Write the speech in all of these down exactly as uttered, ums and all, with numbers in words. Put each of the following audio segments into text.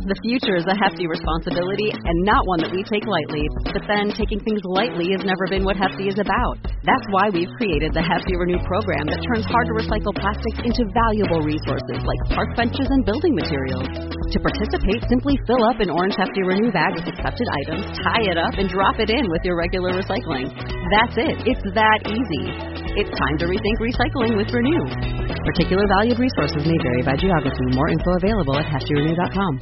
The future is a hefty responsibility and not one that we take lightly. But then, taking things lightly has never been what Hefty is about. That's why we've created the Hefty Renew program that turns hard-to-recycle plastics into valuable resources like park benches and building materials. To participate, simply fill up an orange Hefty Renew bag with accepted items, tie it up, and drop it in with your regular recycling. That's it. It's that easy. It's time to rethink recycling with Renew. Particular valued resources may vary by geography. More info available at hefty renew dot com.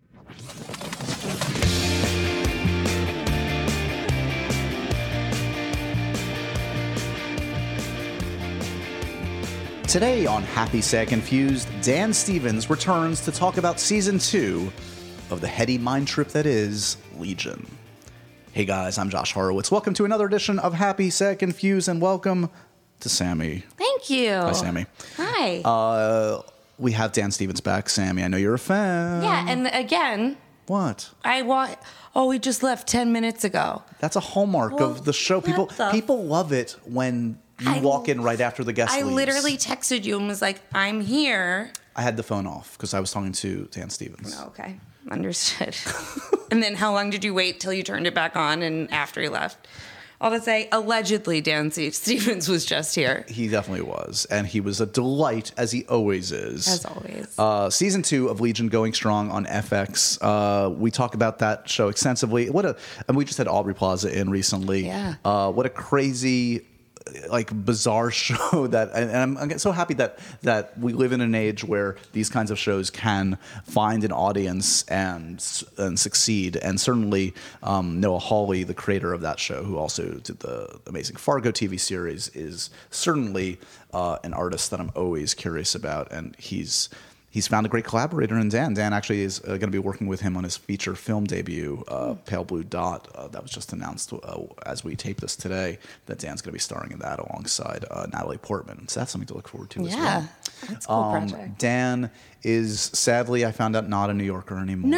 Today on Happy Sad Confused, Dan Stevens returns to talk about Season two of the heady mind trip that is Legion. Hey guys, I'm Josh Horowitz. Welcome to another edition of Happy Sad Confused, and welcome to Sammy. Thank you. Hi, Sammy. Hi. Uh, we have Dan Stevens back. Sammy, I know you're a fan. Yeah, and again... What? I want... Oh, we just left ten minutes ago. That's a hallmark well, of the show. People the... people love it when... You I, walk in right after the guest I leaves. literally texted you and was like, I'm here. I had the phone off because I was talking to Dan Stevens. Oh, okay. Understood. And then how long did you wait till you turned it back on and after he left? All to say, allegedly, Dan Stevens was just here. He definitely was. And he was a delight, as he always is. As always. Uh, season two of Legion going strong on F X. Uh, we talk about that show extensively. What a, and we just had Aubrey Plaza in recently. Yeah. Uh, what a crazy... like bizarre show that, and I'm, I'm so happy that that we live in an age where these kinds of shows can find an audience and and succeed. And certainly um, Noah Hawley, the creator of that show, who also did the amazing Fargo T V series, is certainly uh, an artist that I'm always curious about, and he's. He's found a great collaborator in Dan. Dan actually is uh, going to be working with him on his feature film debut, uh, Pale Blue Dot. Uh, that was just announced uh, as we tape this today, that Dan's going to be starring in that alongside uh, Natalie Portman. So that's something to look forward to yeah, as well. That's a cool um, project. Dan is, sadly, I found out, not a New Yorker anymore.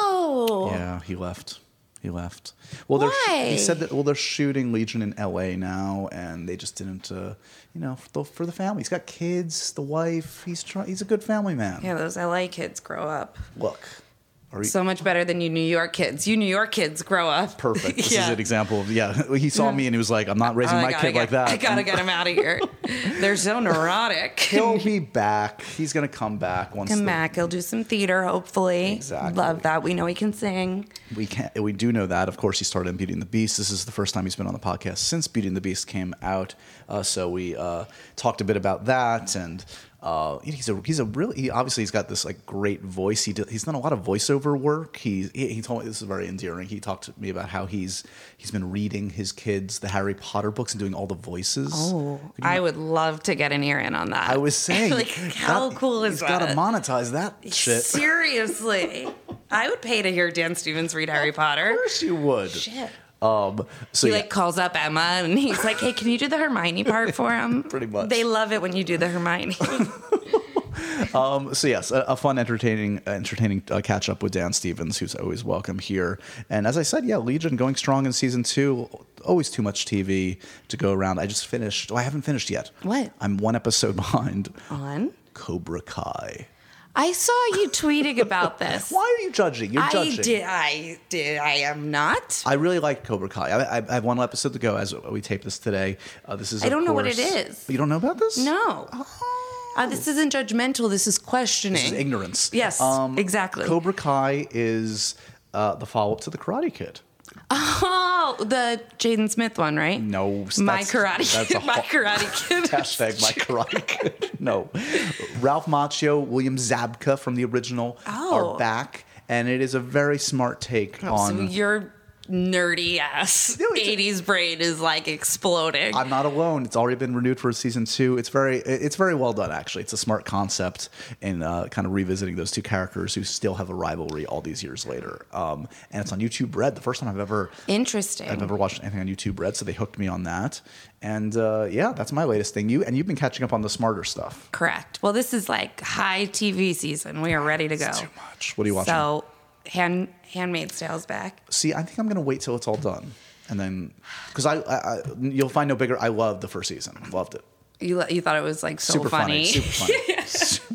No! Yeah, he left. He left. Well, Why? They're, he said that, well, they're shooting Legion in L A now, and they just didn't, uh, you know, for the, for the family. He's got kids, the wife. He's try, He's a good family man. Yeah, those L A kids grow up. Look. Are you, so much better than you New York kids. You New York kids grow up. Perfect. This yeah. is an example of, yeah, he saw me and he was like, I'm not raising oh, my kid get, like that. I gotta get him out of here. They're so neurotic. He'll be back. He's going to come back once. Come the, back. He'll do some theater, hopefully. Exactly. Love that. We know he can sing. We can We do know that. Of course, he started in Beauty and the Beast. This is the first time he's been on the podcast since Beauty and the Beast came out. Uh, so we uh, talked a bit about that, and Uh, he's a he's a really he, obviously he's got this like great voice. He did, he's done a lot of voiceover work. He, he he told me, this is very endearing. He talked to me about how he's he's been reading his kids the Harry Potter books and doing all the voices. Oh, I would love to get an ear in on that. I was saying, like how that, cool is he's that? He's got to monetize that shit. Seriously, I would pay to hear Dan Stevens read Harry Potter. Of course you would. Shit. Um, so he yeah. like calls up Emma and he's like, "Hey, can you do the Hermione part for him?" Pretty much. They love it when you do the Hermione. Um, so yes, a, a fun, entertaining, entertaining uh, catch up with Dan Stevens, who's always welcome here. And as I said, yeah, Legion going strong in season two. Always too much T V to go around. I just finished. Oh, I haven't finished yet. What? I'm one episode behind. On Cobra Kai. I saw you tweeting about this. Why are you judging? You're judging. I did. I did. I am not. I really like Cobra Kai. I, I, I have one episode to go as we tape this today. Uh, this is. I don't of know what course, it is. You don't know about this? No. Oh. Uh, this isn't judgmental. This is questioning. This is ignorance. Yes, um, exactly. Cobra Kai is uh, the follow-up to The Karate Kid. Oh, the Jaden Smith one, right? No. My that's, Karate that's Kid. A my ho- Karate Kid. Hashtag My Karate Kid. No. Ralph Macchio, William Zabka from the original Oh. are back, and it is a very smart take Oh, on... so your nerdy ass No, it's a- eighties brain is like exploding. I'm not alone. It's already been renewed for season two. It's very, it's very well done. Actually, it's a smart concept in uh, kind of revisiting those two characters who still have a rivalry all these years later. Um, and it's on YouTube Red. The first time I've ever, Interesting. I've ever watched anything on YouTube Red, so they hooked me on that. And uh, yeah, that's my latest thing. You and you've been catching up on the smarter stuff. Correct. Well, this is like high T V season. We are ready to go. It's too much. What are you watching? So, Hand Handmaid's Tale's back. See, I think I'm gonna wait till it's all done, and then because I, I, I, you'll find no bigger. I loved the first season. Loved it. You you thought it was like so Super funny. funny. Super funny. Super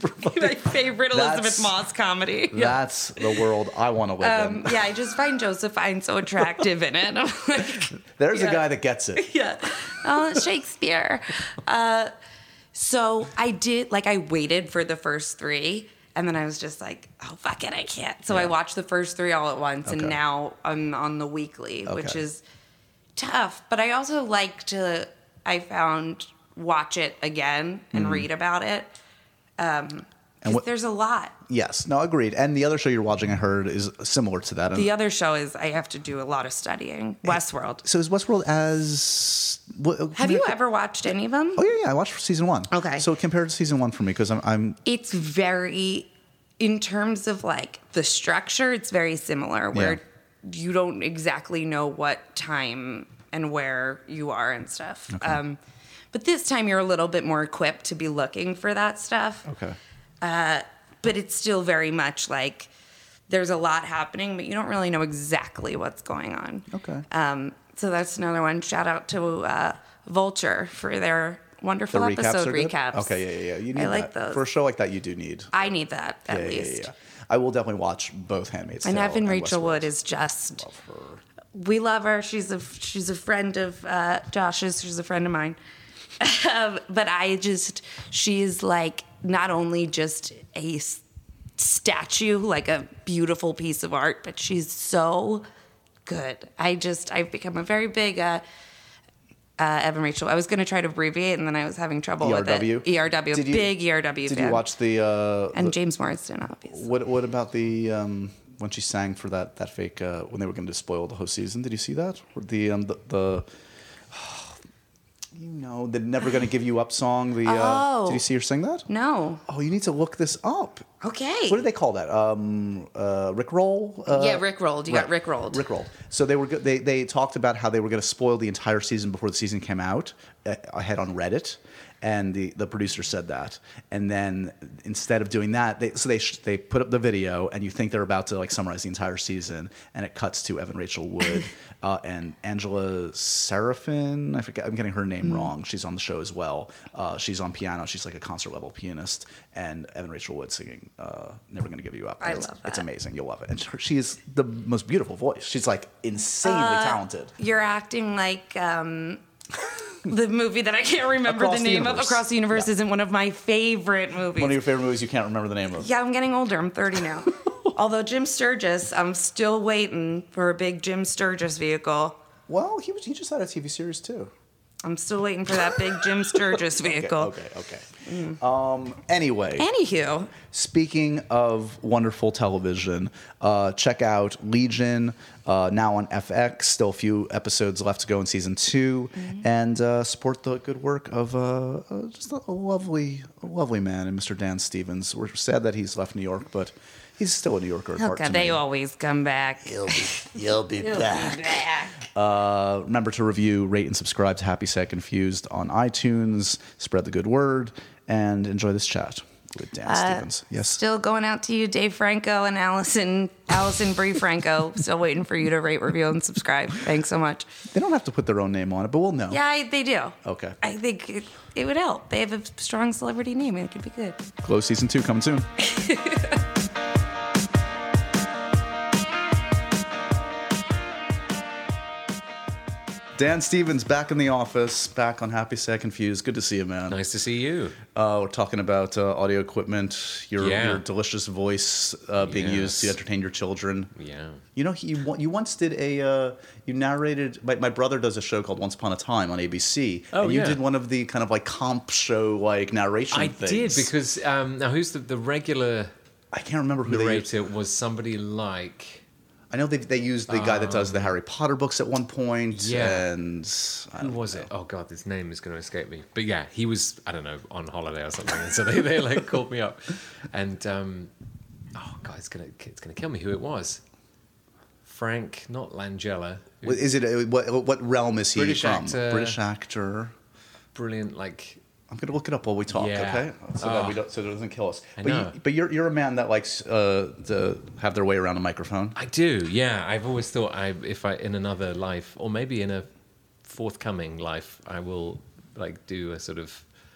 My favorite Elizabeth That's- Moss comedy. That's the world I want to live Um, in. yeah, I just find Josephine so attractive in it. I'm like, There's yeah. a guy that gets it. yeah. Oh, Shakespeare. Uh, so I did, like, I waited for the first three, and then I was just like, oh, fuck it, I can't. So I watched the first three all at once, and Okay. now I'm on the weekly, which Okay. is tough. But I also like to, I found, watch it again and read about it. Um, And what- there's a lot. Yes, no, agreed. And the other show you're watching, I heard, is similar to that. And The other show is I have to do a lot of studying. Westworld. so is Westworld as? What, Have you ever watched any of them? Oh yeah, yeah. I watched season one. Okay. So compare it to season one for me because I'm, I'm. It's very, in terms of like the structure, it's very similar where you don't exactly know what time and where you are and stuff. Okay. Um, but this time you're a little bit more equipped to be looking for that stuff. Okay. Uh, but it's still very much like there's a lot happening, but you don't really know exactly what's going on. Okay. Um, so that's another one. Shout out to uh, Vulture for their wonderful The recaps episode are good? recaps. Okay, yeah, yeah, yeah. You need I like that. those. For a show like that, you do need. I need that at yeah, least. yeah, yeah, yeah. I will definitely watch both Handmaid's And Tale Evan Rachel Westworld. Wood is just. Love her. We love her. She's a she's a friend of uh, Josh's. She's a friend of mine. um, but I just she's like not only just a s- statue, like a beautiful piece of art, but she's so good. I just I've become a very big uh, uh, Evan Rachel. I was going to try to abbreviate, and then I was having trouble E R W? with it. E R W, Did you- big E R W Did fan. you watch the? Uh, And the- James Marsden, obviously. What What about the um, when she sang for that that fake uh, when they were going to spoil the whole season? Did you see that? Or the um, the, the you know the Never Gonna Give You Up song. The uh, Oh. did you see her sing that? No. Oh, you need to look this up. Okay. What do they call that? Um, uh, Rickroll? Uh, Yeah, Rickrolled. You got Rickrolled. Rickrolled. So they were go- they they talked about how they were going to spoil the entire season before the season came out. Uh, ahead on Reddit, and the, the producer said that. And then instead of doing that, they so they sh- they put up the video, and you think they're about to like summarize the entire season, and it cuts to Evan Rachel Wood uh, and Angela Serafin. I forget. I'm getting her name Mm. wrong. She's on the show as well. Uh, she's on piano. She's like a concert level pianist, and Evan Rachel Wood singing uh, "Never Gonna Give You Up." I it's, love It's that. amazing. You'll love it. And she- she is the most beautiful voice. She's like insanely Uh, talented. You're acting like um, the movie that I can't remember Across the the name of. Universe. Across the Universe Yeah. isn't one of my favorite movies. One of your favorite movies you can't remember the name of. Yeah, I'm getting older. I'm thirty now. Although Jim Sturgis, I'm still waiting for a big Jim Sturgis vehicle. Well, he was, he just had a T V series too. I'm still waiting for that big Jim Sturgis vehicle. Okay, okay, okay. Um, anyway, Anywho, speaking of wonderful television, uh, check out Legion, uh, now on F X. Still a few episodes left to go in season two, Mm-hmm. and uh, support the good work of uh, uh, just a, a lovely, a lovely man, and Mister Dan Stevens. We're sad that he's left New York, but he's still a New Yorker at oh heart God, to they me. always come back. You'll be, you'll be He'll be back. Uh, remember to review, rate, and subscribe to Happy Sad Confused on iTunes. Spread the good word, and enjoy this chat with Dan Uh, Stevens. Yes. Still going out to you, Dave Franco and Allison, Allison Brie Franco. Still waiting for you to rate, review, and subscribe. Thanks so much. They don't have to put their own name on it, but we'll know. Yeah, I, they do. Okay. I think it, it would help. They have a strong celebrity name. It could be good. Close season two coming soon. Dan Stevens back in the office, back on Happy Sad Confused. Good to see you, man. Nice to see you. Uh, we're talking about uh, audio equipment, your, Yeah. your delicious voice uh, being used to Yes. entertain your children. Yeah. You know, he- you on- you once did a uh, you narrated. My, my brother does a show called Once Upon a Time on A B C. Oh, and you yeah. did one of the kind of like comp show like narration I things. did because um, now who's the, the regular I can't remember who they used. narrator was somebody like I know they they used the guy that does the Harry Potter books at one point. Yeah. and I who don't was know. it? Oh God, his name is going to escape me. But yeah, he was I don't know on holiday or something, and so they, they like called me up, and um, oh God, it's gonna it's gonna kill me who it was. Frank, not Langella. who- What- Is it uh, what what realm is he British from? actor. British actor. Brilliant, like I'm gonna look it up while we talk, Yeah. okay? So that Oh. we don't, so it doesn't kill us. I but know. You, but you're you're a man that likes uh, to have their way around a microphone. I do. Yeah, I've always thought I if I in another life or maybe in a forthcoming life I will like do a sort of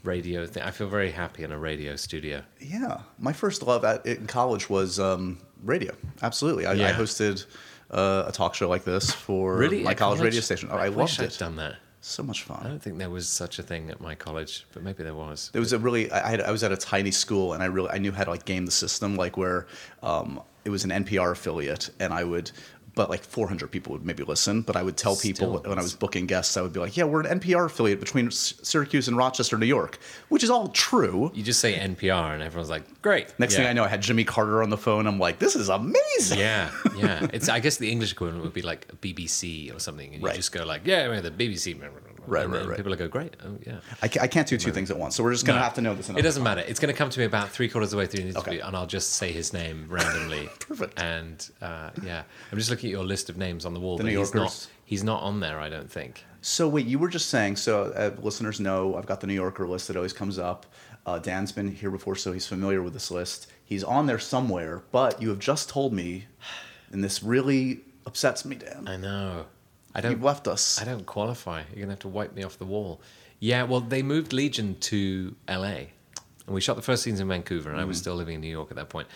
radio thing. I feel very happy in a radio studio. Yeah, my first love at in college was um, radio. Absolutely, I, Yeah. I hosted uh, a talk show like this for Really? my At college, college? radio station. Oh, I, I loved wish I'd it. done that. So much I fun. don't think there was such a thing at my college, but maybe there was. It was a really. I, had, I was at a tiny school, and I really I knew how to like game the system, like where um, it was an N P R affiliate, and I would. But like four hundred people would maybe listen. But I would tell people Still. when I was booking guests, I would be like, "Yeah, we're an N P R affiliate between S- Syracuse and Rochester, New York," which is all true. You just say N P R and everyone's like, great. Next Yeah. thing I know, I had Jimmy Carter on the phone. I'm like, "This is amazing." Yeah, yeah. It's I guess the English equivalent would be like B B C or something, and you Right. just go like, yeah, we're the B B C. Right, and right, then right. People will go, great. Oh, yeah. I, ca- I can't do two things at once, so we're just gonna No, have to know this. It another doesn't time. matter. It's going to come to me about three quarters of the way through the interview, Okay. and I'll just say his name randomly. Perfect. And uh, yeah, I'm just looking at your list of names on the wall. The but New he's not. Yorkers. He's not on there, I don't think. So wait, you were just saying. So uh, listeners know I've got the New Yorker list that always comes up. Uh, Dan's been here before, so he's familiar with this list. He's on there somewhere, but you have just told me, and this really upsets me, Dan. I know. I don't. You've left us. I don't qualify. You're gonna have to wipe me off the wall. Yeah, well, they moved Legion to L A, and we shot the first scenes in Vancouver, and I was still living in New York at that point.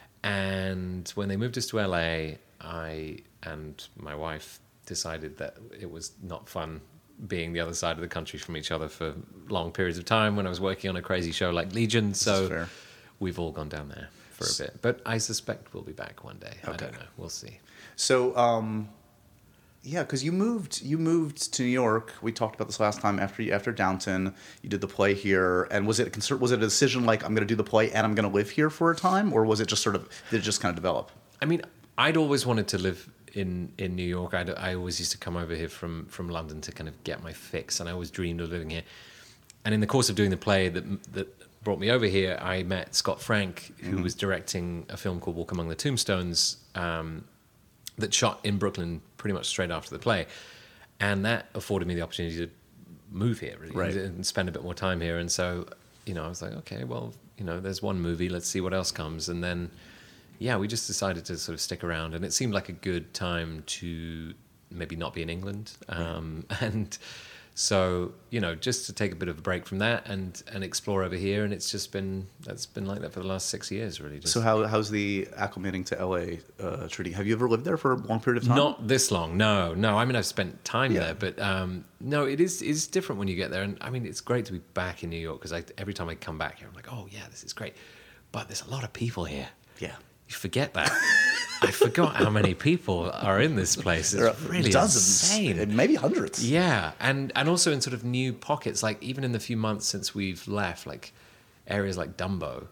And when they moved us to L A, I and my wife decided that it was not fun being the other side of the country from each other for long periods of time when I was working on a crazy show like Legion. So fair. we've all gone down there for a bit. But I suspect we'll be back one day. I Okay. don't know. We'll see. So, um, yeah, because you moved, you moved to New York. We talked about this last time. After you, after Downton, you did the play here. And was it a concert? Was it a decision like I'm going to do the play and I'm going to live here for a time, or was it just sort of did it just kind of develop? I mean, I'd always wanted to live in, in New York. I'd, I always used to come over here from, from London to kind of get my fix, and I always dreamed of living here. And in the course of doing the play that that brought me over here, I met Scott Frank, who Mm-hmm. was directing a film called Walk Among the Tombstones um, that shot in Brooklyn pretty much straight after the play. And that afforded me the opportunity to move here, really, Right. and spend a bit more time here. And so, you know, I was like, okay, well, you know, there's one movie, let's see what else comes. And then, yeah, we just decided to sort of stick around, and it seemed like a good time to maybe not be in England. Um, and so, you know, just to take a bit of a break from that and, and explore over here. And it's just been, that's been like that for the last six years, really. Just So how how's the acclimating to L A uh, treating? Have you ever lived there for a long period of time? Not this long, no, no. I mean, I've spent time Yeah. there, but um, no, it is it's different when you get there. And I mean, it's great to be back in New York because every time I come back here, I'm like, oh yeah, this is great. But there's a lot of people here. Yeah. You forget that. I forgot how many people are in this place. It's There are really dozens, insane. maybe hundreds. Yeah, and and also in sort of new pockets, like even in the few months since we've left, like areas like Dumbo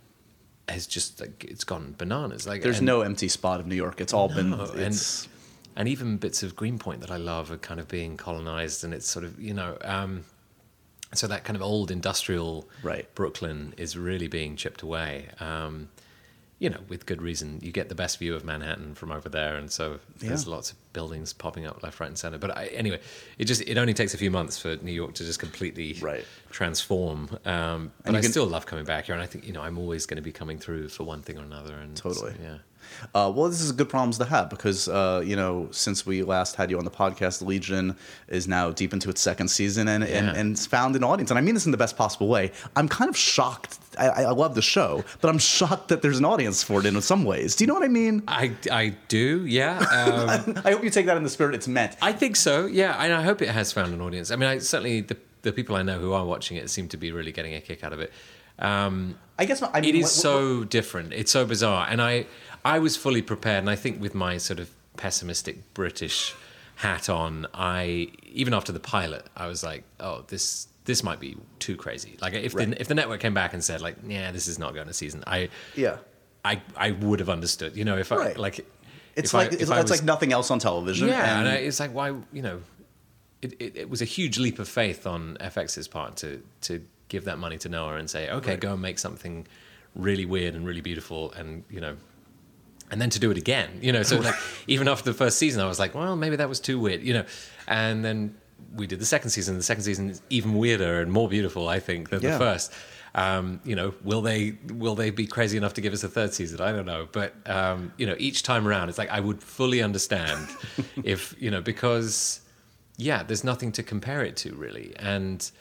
has just like it's gone bananas. Like There's and- no empty spot of New York. It's all been. no, It's, and and even bits of Greenpoint that I love are kind of being colonized, and it's sort of you know. Um, so that kind of old industrial Right. Brooklyn is really being chipped away. Um, you know, with good reason. You get the best view of Manhattan from over there, and so there's Yeah. lots of buildings popping up left, right, and center. But I, anyway, it just it only takes a few months for New York to just completely Right. transform. Um, but you I can- still love coming back here, and I think you know I'm always going to be coming through for one thing or another. And Totally. yeah. Uh, well, this is good problems to have because, uh, you know, since we last had you on the podcast, Legion is now deep into its second season and, and, Yeah. and it's found an audience. And I mean this in the best possible way. I'm kind of shocked. I, I love the show, but I'm shocked that there's an audience for it in some ways. Do you know what I mean? I, I do, yeah. Um, I hope you take that in the spirit it's meant. I think so, yeah. And I hope it has found an audience. I mean, I, certainly the, the people I know who are watching it seem to be really getting a kick out of it. Um, I guess my, I mean, it is what- so different. It's so bizarre. And I, I was fully prepared. And I think with my sort of pessimistic British hat on, I even after the pilot, I was like, oh, this this might be too crazy. Like if Right. the if the network came back and said like, yeah, this is not going to season, I Yeah. I I would have understood. You know, if I Right. like. It's if I- like if it's, I it's was- like nothing else on television. yeah, and, and I, it's like why you know, it, it it was a huge leap of faith on F X's part to to give that money to Noah and say, okay, Right. go and make something really weird and really beautiful, and you know, and then to do it again, you know. So like even after the first season, I was like, well, maybe that was too weird, you know, and then we did the second season. The second season is even weirder and more beautiful, I think, than Yeah. the first. Um, you know, will they will they be crazy enough to give us a third season? I don't know, but um, you know, each time around, it's like I would fully understand if you know because yeah, there's nothing to compare it to really, and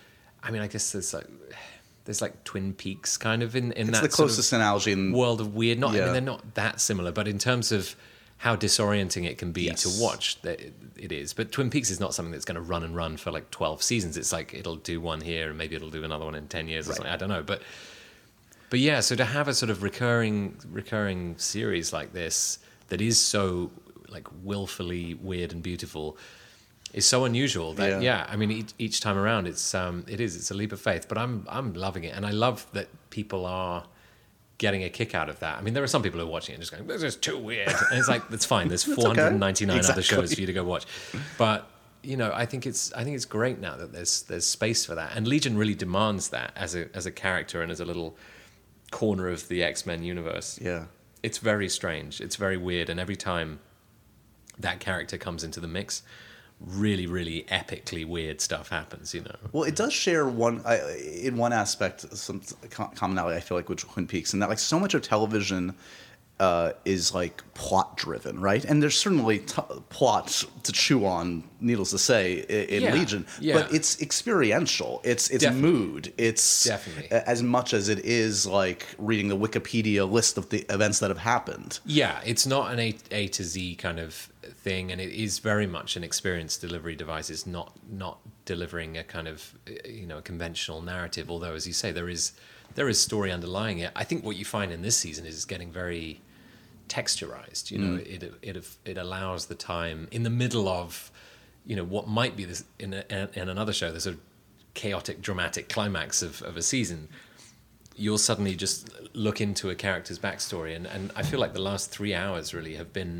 I mean, I guess there's like there's like Twin Peaks kind of in in It's that the closest sort of analogy in world of weird. Not I Yeah. mean, they're not that similar, but in terms of how disorienting it can be Yes. to watch, that it, it is. But Twin Peaks is not something that's going to run and run for like twelve seasons. It's like it'll do one here and maybe it'll do another one in ten years or Right. something. I don't know, but but yeah. So to have a sort of recurring recurring series like this that is so like willfully weird and beautiful is so unusual that Yeah. yeah, I mean each, each time around it's um it is it's a leap of faith, but I'm I'm loving it, and I love that people are getting a kick out of that. I mean, there are some people who are watching it and just going, this is too weird, and it's like that's fine, there's four hundred ninety-nine okay. other shows Exactly. for you to go watch. But you know, I think it's I think it's great now that there's there's space for that, and Legion really demands that as a as a character and as a little corner of the X-Men universe. Yeah. It's very strange, it's very weird, and every time that character comes into the mix, really, really epically weird stuff happens, you know. Well, it does share one I, in one aspect some co- commonality I feel like with Twin Peaks, and that like so much of television uh, is like plot driven, right? And there's certainly t- plot to chew on, needless to say, in, in Yeah, Legion. yeah. But it's experiential. It's it's Definitely. mood. It's Definitely. a- as much as it is like reading the Wikipedia list of the events that have happened. Yeah, it's not an A, A to Z kind of thing, and it is very much an experience delivery device. It's not not delivering a kind of you know a conventional narrative. Although, as you say, there is there is story underlying it. I think what you find in this season is it's getting very texturized. You know, it it it allows the time in the middle of you know what might be this in a, in another show, the sort of chaotic, dramatic climax of, of a season. You'll suddenly just look into a character's backstory, and, and I feel like the last three hours really have been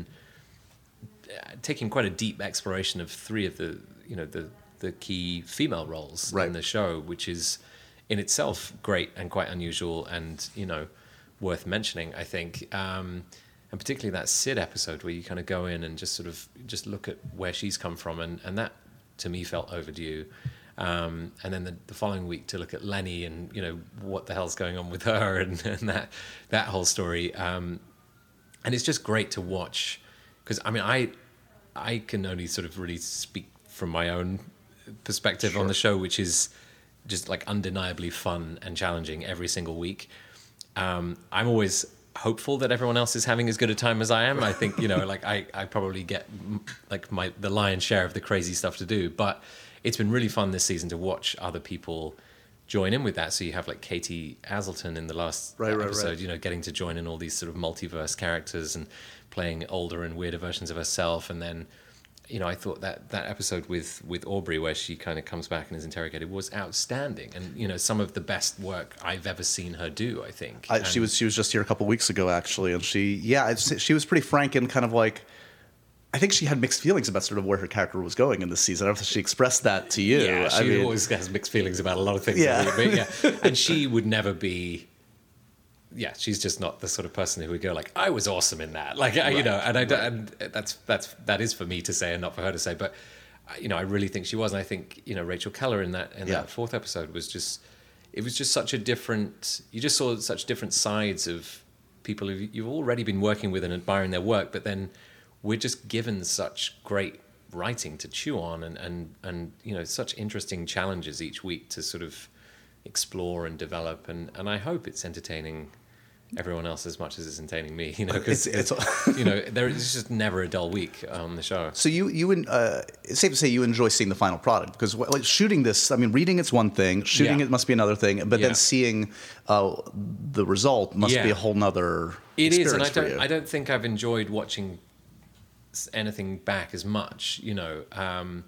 taking quite a deep exploration of three of the you know the the key female roles Right. in the show, which is in itself great and quite unusual, and you know worth mentioning, I think. Um, and particularly that Sid episode where you kind of go in and just sort of just look at where she's come from, and, and that to me felt overdue. Um, and then the, the following week to look at Lenny and you know what the hell's going on with her and, and that that whole story. Um, and it's just great to watch, because I mean I I can only sort of really speak from my own perspective Sure. on the show, which is just like undeniably fun and challenging every single week. Um, I'm always hopeful that everyone else is having as good a time as I am. I think, you know, like I, I probably get m- like my the lion's share of the crazy stuff to do, but it's been really fun this season to watch other people join in with that. So you have like Katie Aselton in the last Right, right, episode, right. you know, getting to join in all these sort of multiverse characters and playing older and weirder versions of herself. And then, you know, I thought that that episode with with Aubrey where she kind of comes back and is interrogated was outstanding, and you know, some of the best work I've ever seen her do, I think. I, she And- was she was just here a couple weeks ago actually, and she yeah it's, she was pretty frank and kind of like. I think she had mixed feelings about sort of where her character was going in this season. I don't think she expressed that to you. Yeah, she I mean, always has mixed feelings about a lot of things. Yeah. But yeah, and she would never be. Yeah, she's just not the sort of person who would go like, "I was awesome in that," like you know. And I don't- and that's that's that is for me to say and not for her to say. But you know, I really think she was, and I think you know Rachel Keller in that in Yeah. that fourth episode was just. It was just such a different. You just saw such different sides of people who you've already been working with and admiring their work, but then we're just given such great writing to chew on, and, and, and you know such interesting challenges each week to sort of explore and develop, and, and I hope it's entertaining everyone else as much as it's entertaining me, you know, because It's- it's- you know there is just never a dull week on the show. So you you en- uh, it's safe to say you enjoy seeing the final product, because wh- like shooting this, I mean, reading it's one thing, shooting Yeah. it must be another thing, but Yeah. then seeing uh, the result must be Yeah. a whole nother It is, experience and I for don't you. I don't think I've enjoyed watching s- anything back as much, you know. Um,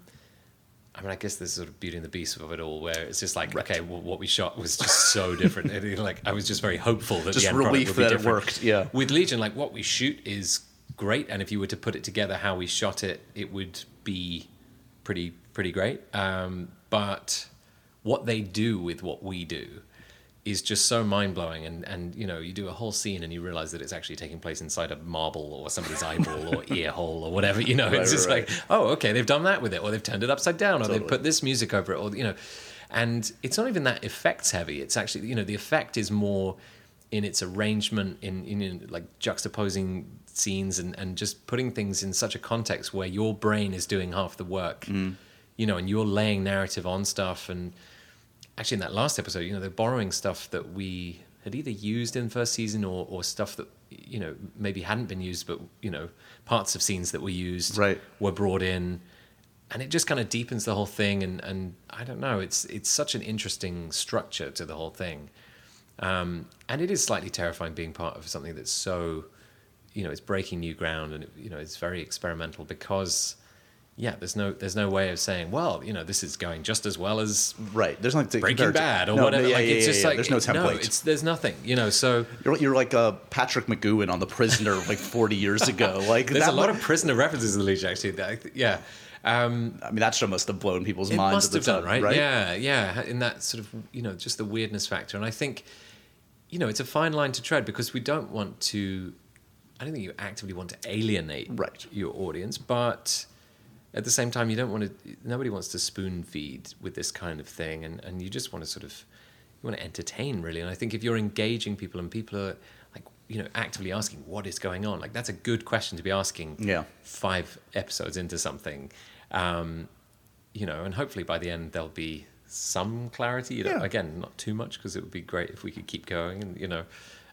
I mean, I guess there's sort of beauty and the beast of it all, where it's just like, Right. okay, well, what we shot was just so different. And, like, I was just very hopeful that Just the end product relief would be that it different. worked, yeah. With Legion, like, what we shoot is great, and if you were to put it together how we shot it, it would be pretty pretty great. Um, but what they do with what we do is just so mind-blowing, and and you know, you do a whole scene and you realize that it's actually taking place inside a marble or somebody's eyeball or ear hole or whatever, you know. Right, It's just right, like, oh, okay, they've done that with it, or they've turned it upside down, or Totally. they've put this music over it, or you know. And it's not even that effects heavy. It's actually, you know, the effect is more in its arrangement, in, in like juxtaposing scenes and, and just putting things in such a context where your brain is doing half the work, Mm. you know, and you're laying narrative on stuff, and actually in that last episode, you know, they're borrowing stuff that we had either used in the first season or, or stuff that, you know, maybe hadn't been used, but, you know, parts of scenes that were used right. were brought in. And it just kind of deepens the whole thing. And, and I don't know, it's it's such an interesting structure to the whole thing. Um, and it is slightly terrifying being part of something that's so, you know, it's breaking new ground and, it, you know, it's very experimental because, yeah, there's no there's no way of saying, well, you know, this is going just as well as right. There's like Breaking Bad or no, whatever. Yeah, like, yeah, it's yeah, just yeah. like, there's no template. No, it's, there's nothing, you know, so. You're, you're like uh, Patrick McGowan on The Prisoner like forty years ago. Like There's that a lot one, of prisoner references in the Legion, actually. That I th- yeah. Um, I mean, that show must have blown people's It minds. must at have the done, time, right? right? Yeah, yeah. In that sort of, you know, just the weirdness factor. And I think, you know, it's a fine line to tread because we don't want to, I don't think you actively want to alienate right. your audience, but at the same time, you don't want to, nobody wants to spoon feed with this kind of thing. And, and you just want to sort of, you want to entertain, really. And I think if you're engaging people and people are, like, you know, actively asking what is going on, like that's a good question to be asking yeah. five episodes into something. Um, you know, and hopefully by the end there'll be some clarity. You know, yeah. Again, not too much because it would be great if we could keep going. And you know,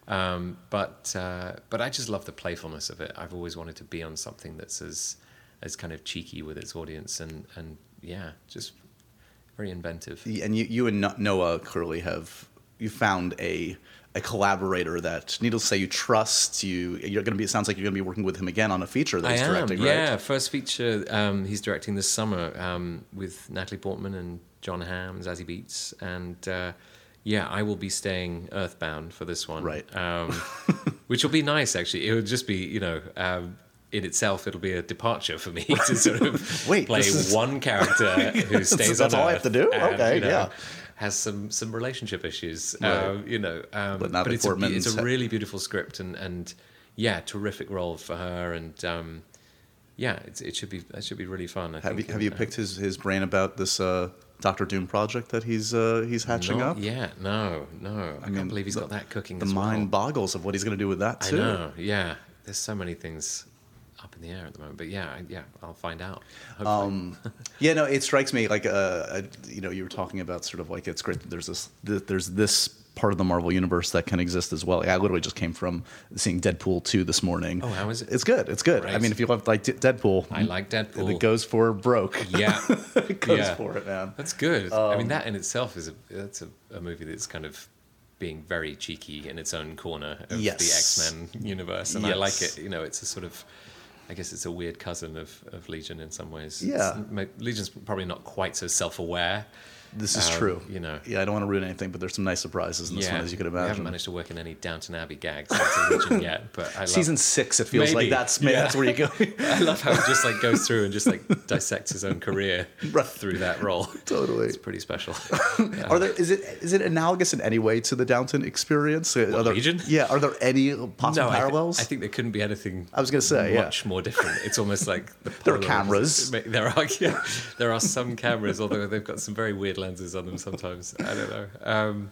um, but uh, but I just love the playfulness of it. I've always wanted to be on something that's as as kind of cheeky with its audience and and yeah, just very inventive. And you you and Noah clearly have you found a a collaborator that, needless to say, you trust. You you're going to be. It sounds like you're going to be working with him again on a feature that I he's am, directing, yeah. right? First feature um, he's directing this summer um, with Natalie Portman and John Hamm and Zazie Beetz, and uh, yeah, I will be staying Earthbound for this one, right? Um, which will be nice, actually. It would just be, you know. Um, in itself, it'll be a departure for me to sort of Wait, play is... one character who stays that's on all Earth I have to do? and, Okay, you know, yeah. has some some relationship issues, Right. uh, you know. Um, But but Natalie it's a, Portman's it's a ha- really beautiful script and, and yeah, terrific role for her and um, yeah, it's, it should be it should be really fun. I Have think. you have you And, uh, picked his, his brain about this uh, Doctor Doom project that he's uh, he's hatching not up? yet, no, no. I, mean, can't believe he's the- got that cooking. The as mind well. boggles of what he's going to do with that I too. know, yeah. There's so many things up in the air at the moment, but yeah, I- yeah, I'll find out. Hopefully. Um, yeah, no, it strikes me like uh, uh, you know, you were talking about sort of like it's great that there's this th- there's this part of the Marvel universe that can exist as well. I literally just came from seeing Deadpool two this morning. Oh, how is it? It's good. It's good. Right. I mean, if you love like D- Deadpool, I like Deadpool. It goes for broke. Yeah, It goes yeah. for it, man. That's good. I Um, mean, that in itself is a that's a, a movie that's kind of being very cheeky in its own corner of Yes. the X-Men universe, and I like Yes. it. You know, it's a sort of, I guess it's a weird cousin of, of Legion in some ways. Yeah. It's, ma- Legion's probably not quite so self-aware. This is Um, true. you know. Yeah, I don't want to ruin anything, but there's some nice surprises in this one, as you can We haven't imagine. managed to work in any Downton Abbey gags into Legion yet, but I love, Season six, it feels Maybe. like that's maybe Yeah. that's where you go. I love how he just like goes through and just like dissects his own career Right. through that role. Totally. It's pretty special. Are there is it is it analogous in any way to the Downton experience? Are there, Legion? Yeah. Are there any possible No, I, thi- parallels? I think there couldn't be anything. I was gonna say, yeah. much more different. It's almost like the There are polar cameras. opposite. There are, yeah, there are some cameras, although they've got some very weird lenses on them sometimes. I don't know. Um,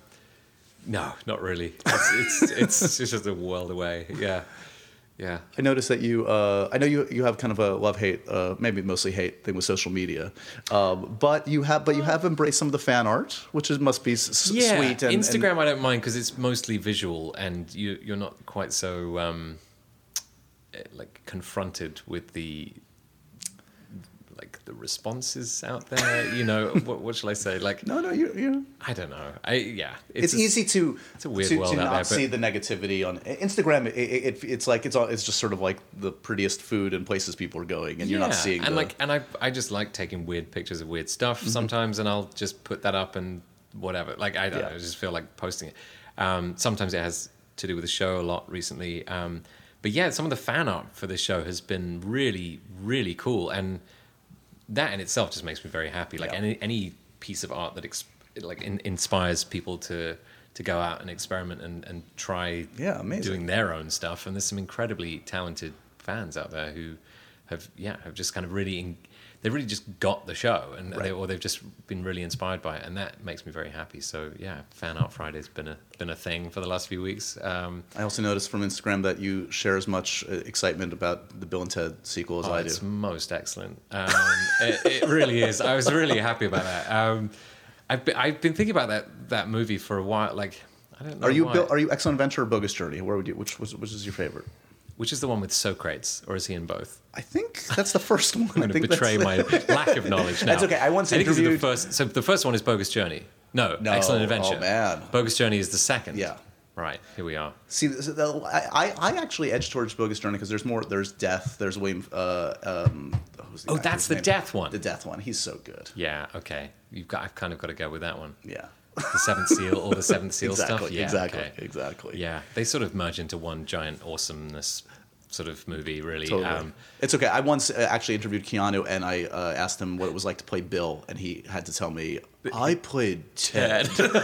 no, not really. It's, it's it's just a world away. Yeah, yeah. I noticed that you. Uh, I know you. You have kind of a love hate, uh, maybe mostly hate thing with social media, um, but you have. But you have embraced some of the fan art, which is must be s- s- Yeah, sweet. And, Instagram and, I don't mind because it's mostly visual, and you you're not quite so um, eh, like confronted with the like the responses out there. You know, what what shall I say? Like, no, no, you. you I don't know. I yeah, it's, a- easy to it's a weird to, world to out not there, but- see the negativity on Instagram. It, it, it's like it's all, it's just sort of like the prettiest food and places people are going, and you're not Yeah, seeing. and the, like and I I just like taking weird pictures of weird stuff sometimes, and I'll just put that up and whatever. Like I don't Yeah. know, I just feel like posting it. Um, sometimes it has to do with the show a lot recently. Um, but yeah, some of the fan art for this show has been really really cool, and that in itself just makes me very happy. Like Yeah. any any piece of art that ex- like in, inspires people to to go out and experiment and, and try Yeah, amazing. doing their own stuff. And there's some incredibly talented fans out there who have yeah have just kind of really in, they really just got the show and Right. they, or they've just been really inspired by it, and that makes me very happy. So yeah, Fan Art Friday's been a been a thing for the last few weeks. Um, I also noticed from Instagram that you share as much uh, excitement about the Bill and Ted sequel as Oh, I it's do. most excellent. Um, it, it really is. I was really happy about that. Um, I've been, I've been thinking about that that movie for a while. Like, I don't know. Are you why. Bill, are you Excellent Adventure or Bogus Journey? Where would you which was which is your favorite? Which is the one with Socrates, or is he in both? I think that's the first one. I'm going to betray my lack of knowledge now. That's okay. I once I think interviewed. it's the first. So the first one is Bogus Journey. No, No. Excellent Adventure. Oh, man. Bogus Journey is the second. Yeah. Right. Here we are. See, this is the- I, I I actually edge towards Bogus Journey because there's more. There's Death. There's William. Uh, um, who's the Oh, actor's that's the name? Death one. The Death one. He's so good. Yeah. Okay. You've got. I've kind of got to go with that one. Yeah. The Seventh Seal, all the Seventh Seal exactly. stuff. Yeah. Exactly. Okay. Exactly. Yeah. They sort of merge into one giant awesomeness sort of movie, really. Totally. Um, It's okay. I once uh, actually interviewed Keanu, and I uh, asked him what it was like to play Bill, and he had to tell me, "I played Ted," and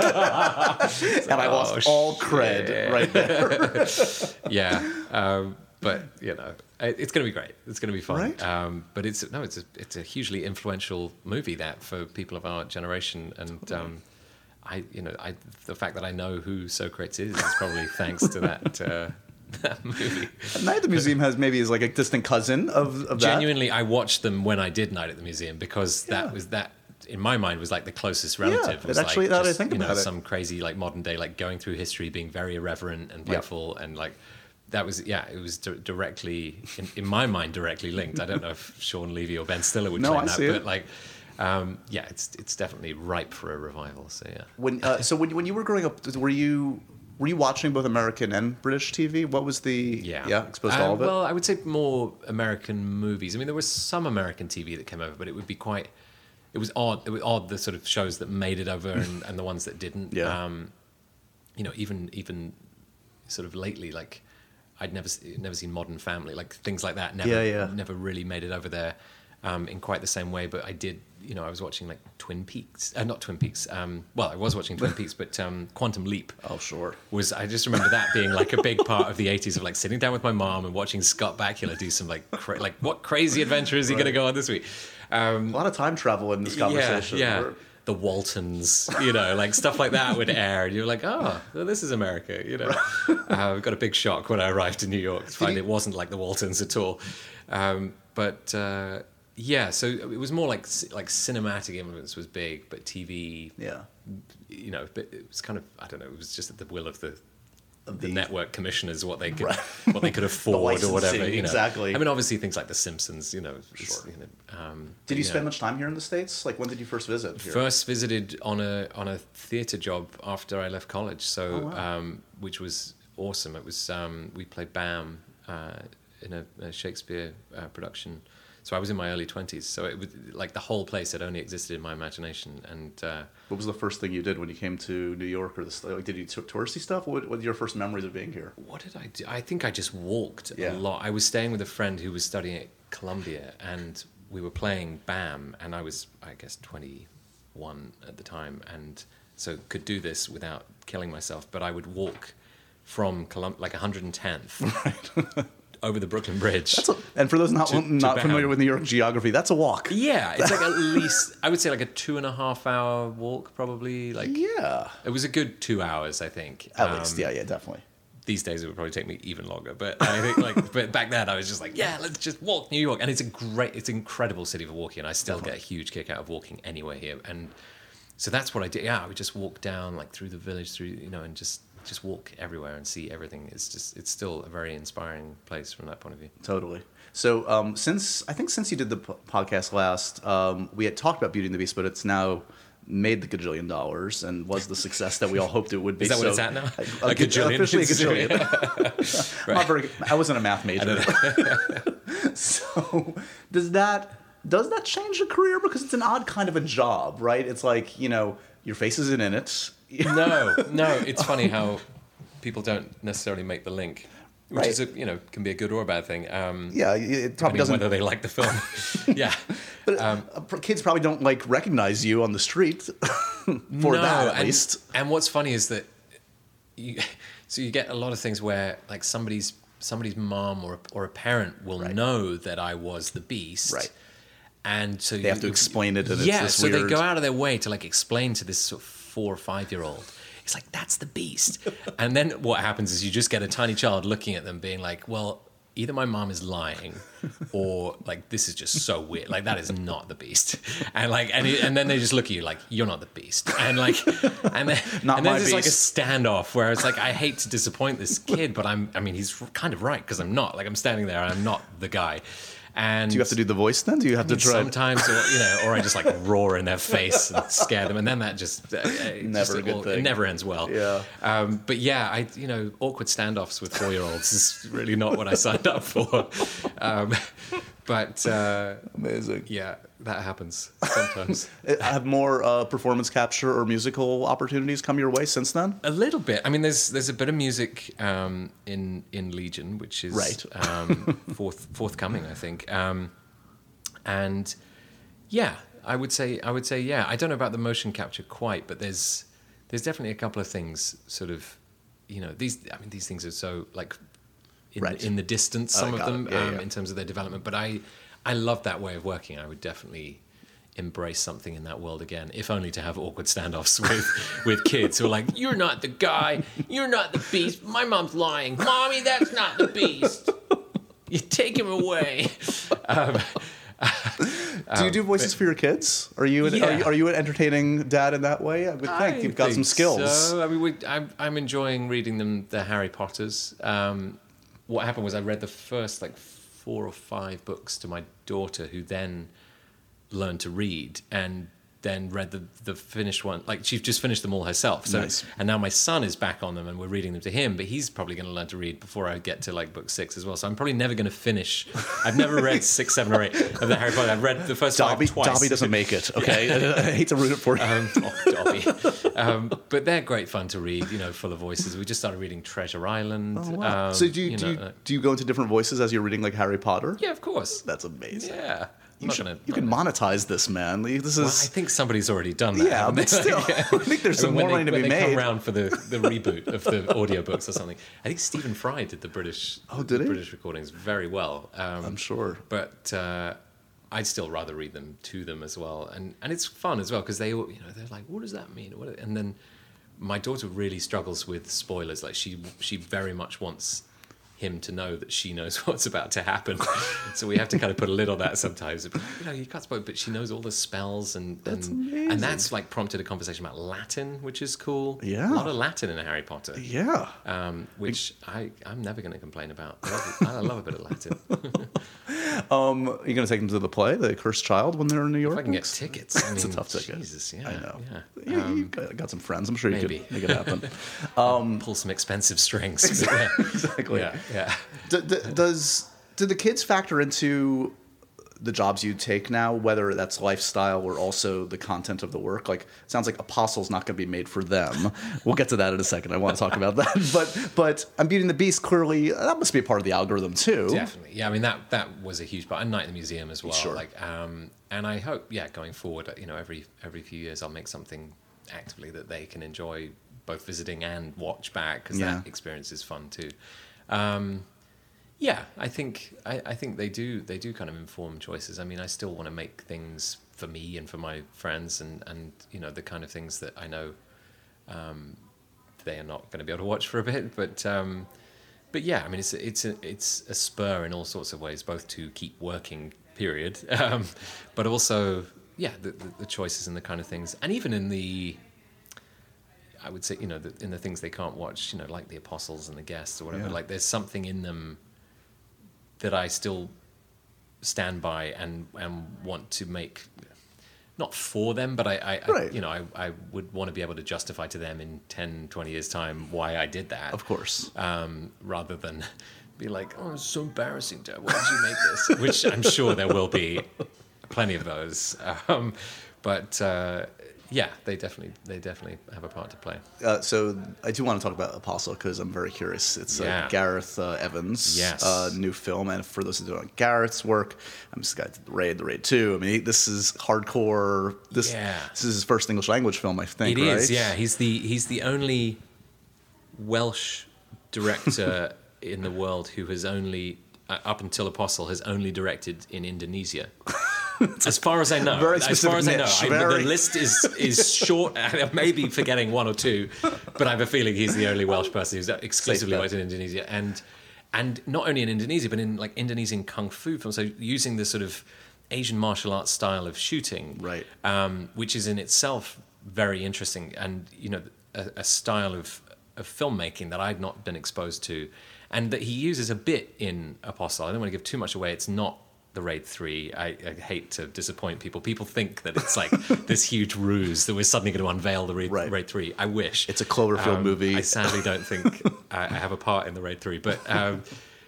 I lost Oh, all cred shit. right there. yeah. Um, but you know, it- it's going to be great. It's going to be fun. Right? Um, but it's no, it's a it's a hugely influential movie that for people of our generation, and um, I, you know, I the fact that I know who Socrates is is probably thanks to that. Uh, that movie. Night at the Museum has maybe is like a distant cousin of, of that. Genuinely, I watched them when I did Night at the Museum because Yeah. that was that in my mind was like the closest relative. it was actually- like now that I just, think you know, about it. some crazy like modern day like going through history, being very irreverent and playful, and like that was yeah, it was di- directly in, in my mind directly linked. I don't know if Sean Levy or Ben Stiller would No, claim I that, see but it. like. Um, yeah, it's it's definitely ripe for a revival. So yeah. When uh, so when when you were growing up, were you were you watching both American and British T V? What was the Yeah. yeah exposed to Um, all of it? Well, I would say more American movies. I mean, there was some American T V that came over, but it would be quite. It was odd. It was odd the sort of shows that made it over and, and the ones that didn't. Yeah. Um, you know, even even sort of lately, like I'd never se- never seen Modern Family, like things like that. Never, Yeah, yeah. Never really made it over there um, in quite the same way. But I did. You know, I was watching like Twin Peaks. Uh, not Twin Peaks. Um, well, I was watching Twin Peaks, but um, Quantum Leap. Oh, sure. Was I just remember that being like a big part of the eighties of like sitting down with my mom and watching Scott Bakula do some like cra- like what crazy adventure is he going to go on this week? Um, A lot of time travel in this conversation. Yeah, yeah. We're- The Waltons, you know, like stuff like that would air, and you're like, oh, well, this is America, you know. uh, I got a big shock when I arrived in New York to find you- it wasn't like the Waltons at all. Um, but uh, yeah, so it was more like like cinematic influence was big, but T V, Yeah. you know, but it was kind of I don't know, it was just at the will of the Of the, the- network commissioners what they could Right. what they could afford or whatever. licensing, You know. exactly. I mean, obviously things like The Simpsons. You know, it's, Sure. you know um, Did you yeah. spend much time here in the States? Like, when did you first visit here? First visited on a on a theatre job after I left college, so Oh, wow. um, which was awesome. It was um, we played Bam uh, in a, a Shakespeare uh, production. So I was in my early twenties. So it was like the whole place had only existed in my imagination. And uh, What was the first thing you did when you came to New York? Or the, like, did you t- touristy stuff? What, what are your first memories of being here? what did I do? I think I just walked Yeah. a lot. I was staying with a friend who was studying at Columbia, and we were playing Bam, and I was, I guess, twenty-one at the time, and so could do this without killing myself. But I would walk from Colum- like one hundred tenth over the Brooklyn Bridge. That's a, and for those not To- to not Bam. familiar with New York geography, that's a walk. yeah, it's like at least I would say like a two and a half hour walk, probably. Like Yeah. it was a good two hours, I think. At Um, least, yeah, yeah, definitely. These days it would probably take me even longer, but I think like but back then I was just like, yeah, let's just walk New York, and it's a great, it's an incredible city for walking, and I still get a huge kick out of walking anywhere here, and so that's what I did. Yeah, I would just walk down like through the village, through you know, and just just walk everywhere and see everything. It's just it's still a very inspiring place from that point of view. Totally. So um, since I think since you did the p- podcast last, um, we had talked about Beauty and the Beast, but it's now made the gajillion dollars and was the success that we all hoped it would be. Is that what So, it's at now? A, A gajillion? Officially a gajillion. I'm not very, I wasn't a math major. So does that does that change your career? Because it's an odd kind of a job, right? It's like, you know, your face isn't in it. No, no, it's funny how people don't necessarily make the link, which Right. is a, you know can be a good or a bad thing. Um, Yeah, it probably depending on doesn't. whether they like the film. yeah. But Um, uh, kids probably don't like recognize you on the street for that, at and, least. And what's funny is that you, so you get a lot of things where like somebody's somebody's mom or or a parent will Right. know that I was the Beast, Right. And so They have to explain it, and it's yeah, this so weird- they go out of their way to like explain to this sort of four or five year old. It's like that's the Beast, and then what happens is you just get a tiny child looking at them, being like, "Well, either my mom is lying or like this is just so weird, like that is not the Beast, and like and, it, and then they just look at you like you're not the Beast, and like and then Not and then my there's like a Beast. standoff where it's like I hate to disappoint this kid, but I'm I mean he's kind of right because I'm not, like I'm standing there and I'm not the guy. And Do you have to do the voice then? Do you have to try? sometimes, or, you know, or I just like roar in their face and scare them, and then that just uh, it Never just, a good all- thing. It never ends well. Yeah. Um, but yeah, I you know, awkward standoffs with four-year-olds is really not what I signed up for. Um, but uh, Amazing. yeah, that happens sometimes. Have more uh, performance capture or musical opportunities come your way since then? A little bit. I mean, there's there's a bit of music um, in in Legion, which is Right. um, forth forthcoming, I think. Um, and yeah, I would say I would say yeah. I don't know about the motion capture quite, but there's there's definitely a couple of things. Sort of, you know, these. I mean, these things are so like in, Right. in the distance. Oh, Some of got it. them Yeah, um, yeah. in terms of their development, but I I love that way of working. I would definitely embrace something in that world again, if only to have awkward standoffs with with kids who are like, "You're not the guy. You're not the Beast. My mom's lying. Mommy, that's not the Beast. You take him away." Um, Do you do voices for your kids? Are you, an, Yeah. are you are you an entertaining dad in that way? I would think I you've got some think skills. So. I mean, we, I'm, I'm enjoying reading them the Harry Potters. Um, what happened was I read the first like four or five books to my daughter, who then learned to read and then read the the finished one. Like she's just finished them all herself. So Nice. and now my son is back on them and we're reading them to him, but he's probably going to learn to read before I get to like book six as well. So I'm probably never going to finish. I've never read six, seven, or eight of the Harry Potter. I've read the first Dobby, five twice. Dobby doesn't make it. Okay, I hate to ruin it for you. Um, oh, Dobby. Um, but they're great fun to read, you know, full of voices. We just started reading Treasure Island. Oh, wow. um, so do you, do, know, you, uh, do you go into different voices as you're reading like Harry Potter? yeah, of course. That's amazing. Yeah. I'm You, not should, gonna, you not can gonna- monetize this, man. This Well, I is think somebody's already done that. yeah, haven't but they? still, I think there's I some mean, more when money to they, be when they made. come around for the, the reboot of the audiobooks or something. I think Stephen Fry did the British Oh, did the he? British recordings very well. Um, I'm sure. But uh, I'd still rather read them to them as well, and and it's fun as well because they all, you know, they're like, what does that mean? What? And then my daughter really struggles with spoilers. Like she she very much wants him to know that she knows what's about to happen. So we have to kind of put a lid on that sometimes. But, you know, you can't spoil, but she knows all the spells, and That's and, amazing. and that's like prompted a conversation about Latin, which is cool. Yeah. a lot of Latin in Harry Potter. Yeah. Um, which I, I'm never going to complain about. I love, I love a bit of Latin. Um, are you going to take them to the play, The Cursed Child, when they're in New York? If I can get next? tickets. I It's a mean, tough ticket. Jesus, yeah. I know. Yeah. Yeah, Um, you got, got some friends. I'm sure you maybe. could make it happen. pull some expensive strings. Exactly. Yeah. exactly. Yeah, yeah. D- d- does do the kids factor into the jobs you take now, whether that's lifestyle or also the content of the work? Like, it sounds like Apostle's not going to be made for them. We'll get to that in a second. I want to talk about that. But but I'm Beauty and the Beast, clearly, that must be a part of the algorithm too. Definitely, yeah. I mean that that was a huge part. And Night in the Museum as well. Sure. Like, um, and I hope, yeah, going forward, you know, every every few years I'll make something actively that they can enjoy, both visiting and watch back, because Yeah. that experience is fun too. Um, yeah, I think I, I think they do they do kind of inform choices. I mean, I still want to make things for me and for my friends, and and you know the kind of things that I know um, they are not going to be able to watch for a bit, but. Um, But yeah, I mean, it's a, it's a, it's a spur in all sorts of ways, both to keep working, period, um, but also, yeah, the, the, the choices and the kind of things, and even in the, I would say, you know, the, in the things they can't watch, you know, like the Apostles and the Guests or whatever. Yeah. Like, there's something in them that I still stand by and and want to make. Not for them, but I, I, Right. I you know, I, I would want to be able to justify to them in ten, twenty years' time why I did that. Of course. Um, rather than be like, oh, it's so embarrassing, Dad. Why did you make this? Which I'm sure there will be plenty of those. Um, but uh, yeah, they definitely they definitely have a part to play. Uh, so I do want to talk about Apostle because I'm very curious. It's uh, Yeah. Gareth uh, Evans' Yes. uh, new film, and for those who don't know Gareth's work, I'm just the guy that did the Raid, the Raid Two. I mean, this is hardcore. This Yeah. this is his first English language film, I think. It is, right? yeah. He's the he's the only Welsh director in the world who has only, uh, up until Apostle, has only directed in Indonesia. As far as I know, Very as specific far as I know, niche, I, very- the list is is short. I may be forgetting one or two, but I have a feeling he's the only Welsh person who's exclusively bet. worked in Indonesia. And and not only in Indonesia, but in like Indonesian kung fu films. So using the sort of Asian martial arts style of shooting, Right. um, which is in itself very interesting, and you know, a, a style of of filmmaking that I'd not been exposed to, and that he uses a bit in Apostle. I don't want to give too much away. It's not the Raid three. I, I hate to disappoint people. People think that it's like this huge ruse that we're suddenly going to unveil the Raid, Right. Raid three. I wish. It's a Cloverfield Um, movie. I sadly don't think I, I have a part in the Raid three, but um,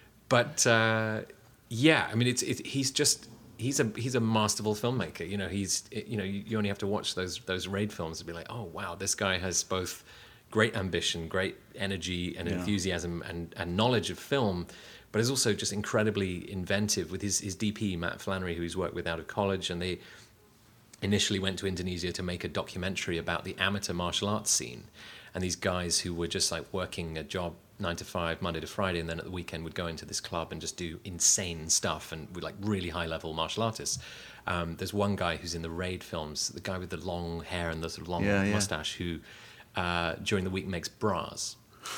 but uh, yeah, I mean, it's it, he's just he's a he's a masterful filmmaker. You know, he's you know you, you only have to watch those those Raid films to be like, oh wow, this guy has both great ambition, great energy and Yeah. enthusiasm and, and knowledge of film, but is also just incredibly inventive with his, his D P, Matt Flannery, who he's worked with out of college. And they initially went to Indonesia to make a documentary about the amateur martial arts scene. And these guys who were just like working a job nine to five, Monday to Friday, and then at the weekend would go into this club and just do insane stuff and with like really high level martial artists. Um, there's one guy who's in the Raid films, the guy with the long hair and the sort of long Yeah, yeah. mustache, who uh, during the week makes bras.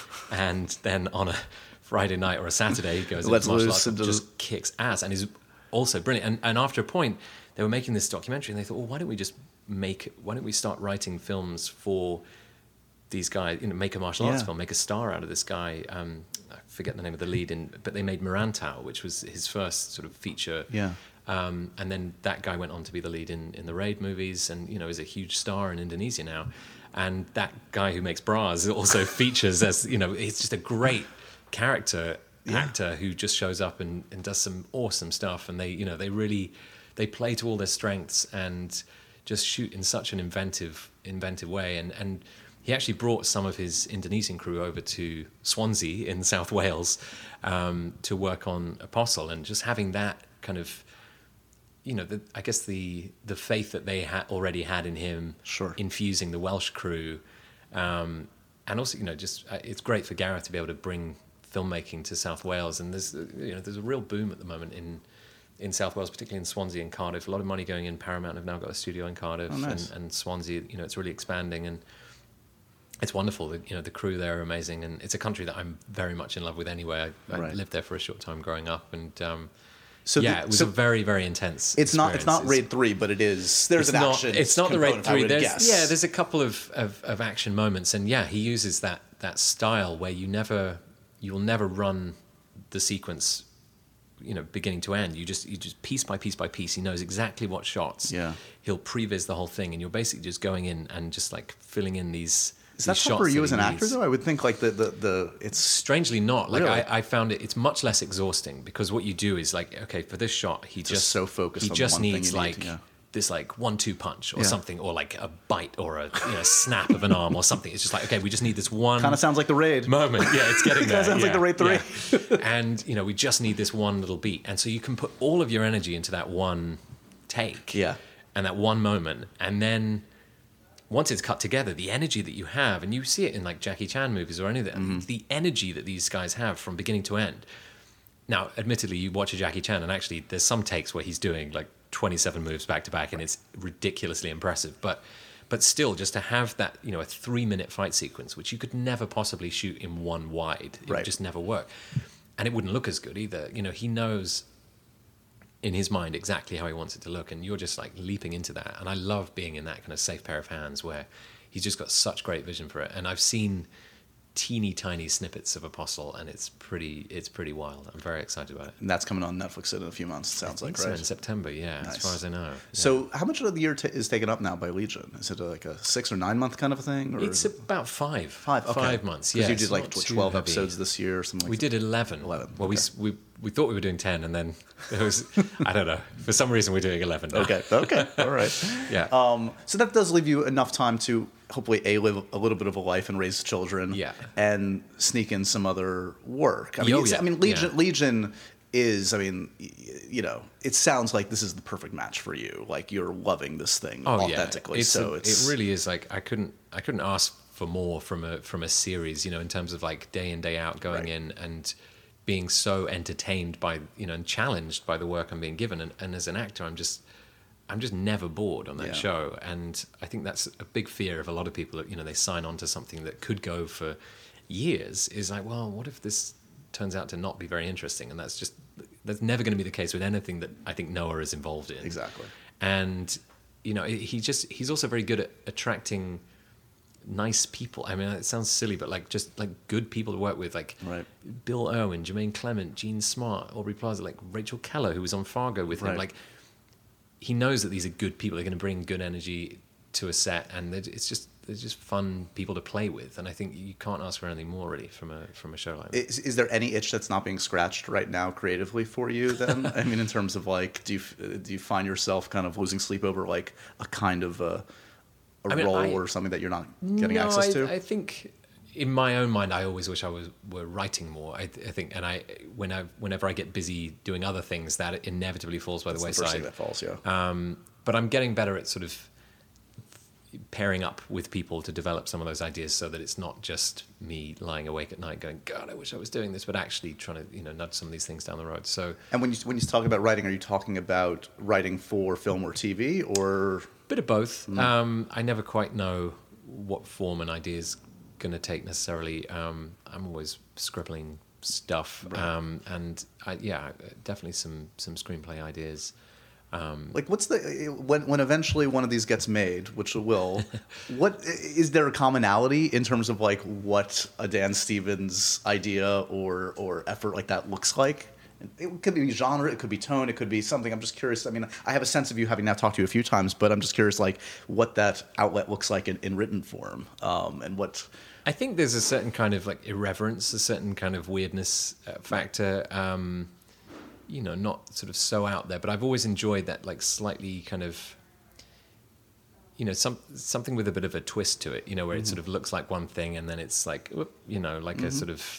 And then on a Friday night or a Saturday, he goes Let's into martial loose arts and into- just kicks ass and is also brilliant. And, and after a point, they were making this documentary and they thought, well, why don't we just make, why don't we start writing films for these guys, you know, make a martial arts Yeah. film, make a star out of this guy. Um, I forget the name of the lead, in, but they made Morantau, which was his first sort of feature. Yeah. Um, and then that guy went on to be the lead in, in the Raid movies and, you know, is a huge star in Indonesia now. And that guy who makes bras also features as, you know, he's just a great character Yeah. actor who just shows up and, and does some awesome stuff. And they, you know, they really, they play to all their strengths and just shoot in such an inventive, inventive way. And, and he actually brought some of his Indonesian crew over to Swansea in South Wales um, to work on Apostle, and just having that kind of, you know, the, I guess the the faith that they had already had in him, Sure. infusing the Welsh crew, um, and also, you know, just uh, it's great for Gareth to be able to bring filmmaking to South Wales, and there's uh, you know there's a real boom at the moment in in South Wales, particularly in Swansea and Cardiff. A lot of money going in. Paramount have now got a studio in Cardiff, Oh, nice. and, and Swansea, you know, it's really expanding, and it's wonderful. The, you know, the crew there are amazing, and it's a country that I'm very much in love with anyway. I, I Right. lived lived there for a short time growing up, and um, So yeah, the- it was so a very, very intense. It's not. It's not experience. Raid three, but it is. There's It's an not, action. It's not the Raid component, I three. would There's guess. yeah, there's a couple of, of, of action moments, and yeah, he uses that that style where you never, you will never run the sequence, you know, beginning to end. You just you just piece by piece by piece. He knows exactly what shots. Yeah. He'll previs the whole thing, and you're basically just going in and just like filling in these. Is that these tough shots for you that as he an actor needs. though? I would think like the the, the it's Strangely not. Like Really? I, I found it. It's much less exhausting because what you do is like, okay, for this shot, he just, so focused He on the just one thing needs you need, like yeah. this like one two punch or Yeah. something, or like a bite or a you know snap of an arm or something. It's just like, okay, we just need this one kind of sounds like the Raid. moment. Yeah, it's getting there. sounds like yeah, the Raid three. yeah. And you know, we just need this one little beat, and so you can put all of your energy into that one take. Yeah. And that one moment, and then once it's cut together, the energy that you have, and you see it in like Jackie Chan movies or any of that, Mm-hmm. the energy that these guys have from beginning to end. Now, admittedly, you watch a Jackie Chan, and actually, there's some takes where he's doing like twenty-seven moves back to back, and it's ridiculously impressive. But, but still, just to have that, you know, a three-minute fight sequence, which you could never possibly shoot in one wide, it Right. would just never work, and it wouldn't look as good either. You know, he knows in his mind exactly how he wants it to look, and you're just like leaping into that. And I love being in that kind of safe pair of hands where he's just got such great vision for it. And I've seen teeny tiny snippets of Apostle, and it's pretty it's pretty wild. I'm very excited about it. And that's coming on Netflix in a few months. It sounds I like think so, right. in September, yeah, Nice. as far as I know. Yeah. So, how much of the year ta is taken up now by Legion? Is it like a six or nine month kind of a thing? Or It's is it about five. five? Okay. Five months, 'Cause yeah. you it's did like not tw- too twelve heavy. episodes this year or something. Like We did eleven. eleven, Well, okay. we, we we thought we were doing ten, and then there was I don't know, for some reason we're doing eleven now. Okay. Okay. All right. Yeah. Um, so that does leave you enough time to hopefully a live a little bit of a life and raise children. Yeah. And sneak in some other work. I mean, Oh, it's- yeah, I mean, Legion. yeah. Legion is. I mean, y- you know, it sounds like this is the perfect match for you. Like you're loving this thing Oh authentically. yeah, it's so a- it's it really is like I couldn't I couldn't ask for more from a from a series, you know, in terms of like day in day out going Right. in and being so entertained by you know and challenged by the work I'm being given, and, and as an actor I'm just I'm just never bored on that Yeah. show, and I think that's a big fear of a lot of people. You know, they sign on to something that could go for years. Is like, well, what if this turns out to not be very interesting, and that's just that's never going to be the case with anything that I think Noah is involved in. Exactly. And you know, he just he's also very good at attracting nice people. I mean, it sounds silly, but like just like good people to work with, like right. Bill Irwin, Jermaine Clement, Gene Smart, Aubrey Plaza, like Rachel Keller, who was on Fargo with him. Right. Like, he knows that these are good people. They're going to bring good energy to a set, and it's just they're just fun people to play with. And I think you can't ask for anything more really from a from a show like that. Is, is there any itch that's not being scratched right now creatively for you? Then I mean, in terms of like, do you do you find yourself kind of losing sleep over like a kind of a, a I mean, role I, or something that you're not getting no, access I, to? I think in my own mind, I always wish I was were writing more. I, I think, and I when I whenever I get busy doing other things, that inevitably falls by That's the the first thing wayside. that falls, yeah. Um, but I'm getting better at sort of pairing up with people to develop some of those ideas, so that it's not just me lying awake at night going, God, I wish I was doing this, but actually trying to, you know, nudge some of these things down the road. So, And when you when you talk about writing, are you talking about writing for film or T V, or bit of both. Mm. Um, I never quite know what form an idea is going to take necessarily. Um, I'm always scribbling stuff, Right. um, and I, yeah, definitely some some screenplay ideas. Um, like what's the when when eventually one of these gets made, which it will, what is there a commonality in terms of like what a Dan Stevens idea or or effort like that looks like? It could be genre, it could be tone, it could be something. I'm just curious. I mean, I have a sense of you having now talked to you a few times, but I'm just curious like what that outlet looks like in, in written form, um, and what. I think there's a certain kind of like irreverence, a certain kind of weirdness uh, factor. Um, you know, not sort of so out there, but I've always enjoyed that like slightly kind of, you know, some something with a bit of a twist to it, you know, where mm-hmm. it sort of looks like one thing and then it's like, whoop, you know, like mm-hmm. a sort of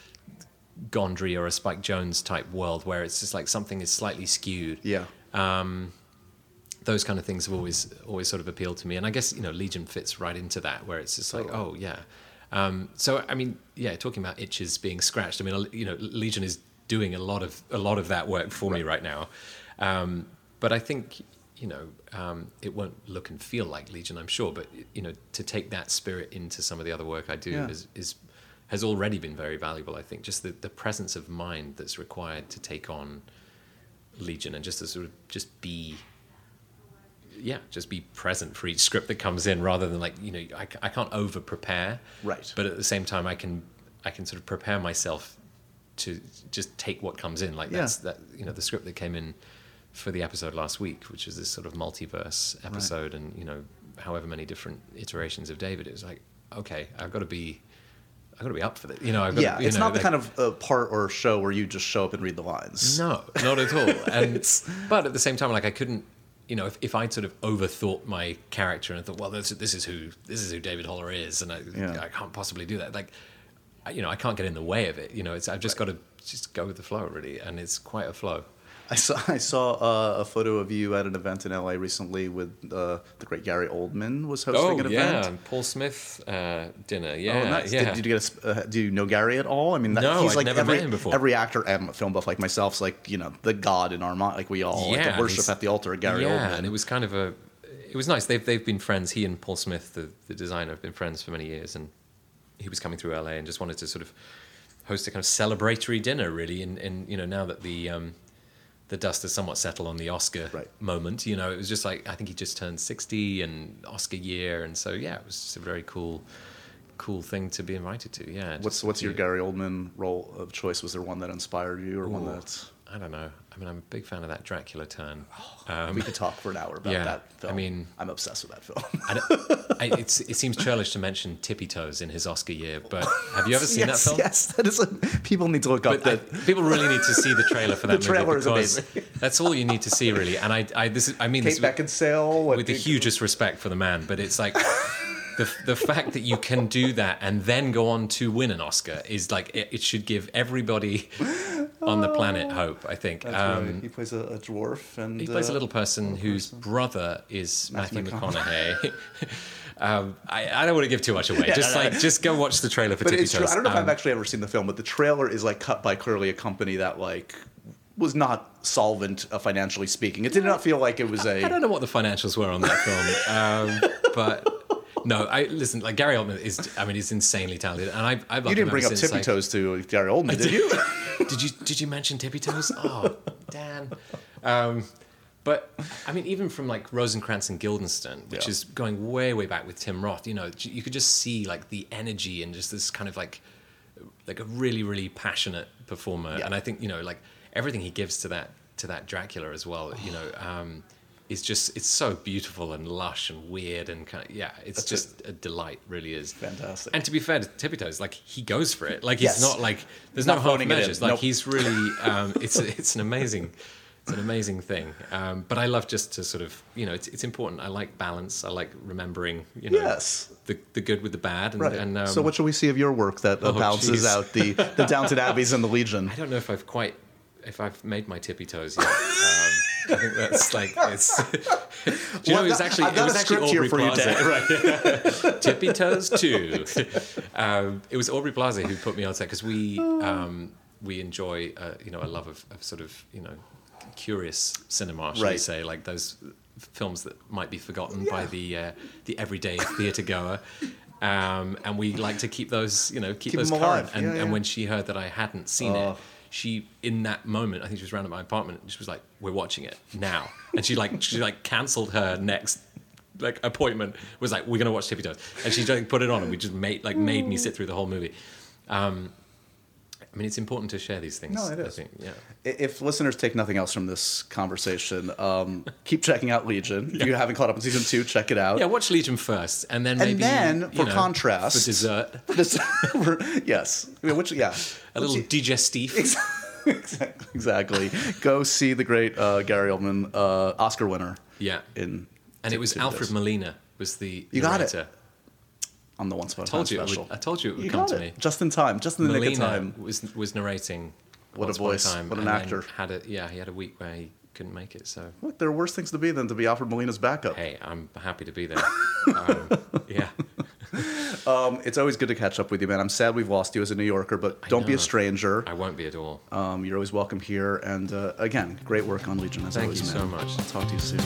Gondry or a Spike Jonze type world where it's just like something is slightly skewed. Yeah. Um, those kind of things have always always sort of appealed to me. And I guess, you know, Legion fits right into that, where it's just like, oh, oh yeah. Um, so, I mean, yeah, talking about itches being scratched, I mean, you know, Legion is doing a lot of a lot of that work for right. me right now, um, but I think you know um, it won't look and feel like Legion, I'm sure. But you know, to take that spirit into some of the other work I do yeah. is, is has already been very valuable. I think just the, the presence of mind that's required to take on Legion and just to sort of just be, yeah, just be present for each script that comes in, rather than like you know I, I can't over prepare, right? But at the same time, I can I can sort of prepare myself to just take what comes in. Like yeah. that's that you know the script that came in for the episode last week, which is this sort of multiverse episode, right. and you know however many different iterations of David. It was like, okay, I've got to be I've got to be up for this. You know, I've got yeah, to, you it's know, not the like, kind of uh, part or show where you just show up and read the lines. No, not at all. And but at the same time, like I couldn't. You know, if, if I'd sort of overthought my character and thought, well, this, this is who this is who David Holler is, and I, yeah. I can't possibly do that. Like, I, you know, I can't get in the way of it. You know, it's I've just right. got to just go with the flow, really, and it's quite a flow. I saw I saw uh, a photo of you at an event in L A recently with uh, the great Gary Oldman was hosting oh, an yeah. event. Oh yeah, Paul Smith uh, dinner. Yeah, oh, nice. yeah. Did, did you get a, uh, do you know Gary at all? I mean, that, no, he's I've like never every, met him before. Every actor and a film buff like myself's like you know the god in our mind, like we all yeah, like, worship at the altar of Gary yeah, Oldman. Yeah, and it was kind of a, it was nice. They've they've been friends. He and Paul Smith, the the designer, have been friends for many years, and he was coming through L A and just wanted to sort of host a kind of celebratory dinner, really. And, and you know, now that the um, the dust has somewhat settled on the Oscar right. moment, you know, it was just like I think he just turned sixty and Oscar year, and so yeah, it was just a very cool, cool thing to be invited to. Yeah. What's what's your Gary Oldman role of choice? Was there one that inspired you, or Ooh, one that? I don't know. I mean, I'm a big fan of that Dracula turn. Um, we could talk for an hour about yeah, that film. I mean, I'm obsessed with that film. I, I, it's, it seems churlish to mention Tippy Toes in his Oscar year, but have you ever seen yes, that film? Yes, that is. A, people need to look but up that. I, people really need to see the trailer for that the movie. The trailer is amazing. That's all you need to see, really. And I, I this is, I mean, Kate this Beckinsale with, with the hugest respect for the man, but it's like. The the fact that you can do that and then go on to win an Oscar is like it, it should give everybody on the planet hope. I think That's um, right. He plays a, a dwarf, and he plays uh, a little person little whose person. brother is Matthew Matthew McConaughey. um, I, I don't want to give too much away. Yeah, just no, no. like just go watch the trailer for but Tippy it's Toes. true. I don't know um, if I've actually ever seen the film, but the trailer is like cut by clearly a company that like was not solvent uh, financially speaking. It did not feel like it was a. I don't know what the financials were on that film, um, but. No, I listen. Like Gary Oldman is, I mean, he's insanely talented, and I've, I've You didn't bring up since, Tippy like, Toes to Gary Oldman, did you? Did you did you mention Tippy Toes? Oh, Dan. Um, but I mean, even from like Rosencrantz and Guildenstern, which Yeah. is going way way back with Tim Roth, you know, you could just see like the energy and just this kind of like like a really really passionate performer. Yeah. And I think, you know, like everything he gives to that to that Dracula as well, you know, um, is just it's so beautiful and lush and weird and kind of yeah, it's That's just a delight, really is. Fantastic. And to be fair to Tippy Toes, like he goes for it. Like he's Yes. not like there's Not no half phoning it in. measures. Like Nope. he's really um, it's it's an amazing it's an amazing thing. Um, but I love just to sort of you know it's it's important. I like balance. I like remembering you know Yes. the the good with the bad. And, Right. and um, so what shall we see of your work that uh, Oh, balances geez. out the, the Downton Abbeys and the Legion? I don't know if I've quite if I've made my Tippy Toes yet. Um, I think that's like it's. Do you know, Well, it was I've actually got it was a actually script here Aubrey for you, Plaza. Dan. Right. Tippy Toes two. Um, it was Aubrey Plaza who put me on set because we um, we enjoy uh, you know a love of, of sort of you know curious cinema, shall we Right. say, like those films that might be forgotten by the uh, the everyday theatre goer. Um, and we like to keep those, you know, keep, Keep those them current. alive. And, Yeah, yeah. and when she heard that I hadn't seen Oh. it, she in that moment, I think she was around at my apartment. She was like, "We're watching it now," and she like she like cancelled her next like appointment. Was like, "We're gonna watch Tippy Toes," and she like put it on, and we just made like made me sit through the whole movie. Um, I mean, it's important to share these things. No, it I is. think, yeah. I- If listeners take nothing else from this conversation, um, keep checking out Legion. If you haven't caught up on season two, check it out. Yeah, watch Legion first, and then And maybe then, you for know, contrast- for dessert, This- yes. I mean, which, yeah. a little Which- digestif. exactly. Exactly. Go see the great uh, Gary Oldman, uh, Oscar winner. Yeah, In and it was Tippy Alfred Toes. Molina was the You got it. narrator. on the Once Upon a I told Time you, it special. would, I told you it would You come got to it. me. Just in time. Just in the nick of Molina time. was was narrating. What a Once Upon voice. Time, What an and then actor. Had a yeah, he had a week where he couldn't make it. So Look, there are worse things to be than to be Alfred Molina's backup. hey, I'm happy to be there. um, yeah, Um, it's always good to catch up with you, man. I'm sad we've lost you as a New Yorker, but don't be a know. stranger. I won't be at all. Um, you're always welcome here. And uh, again, great work on Legion as Thank always, you man. so much. I'll talk to you soon.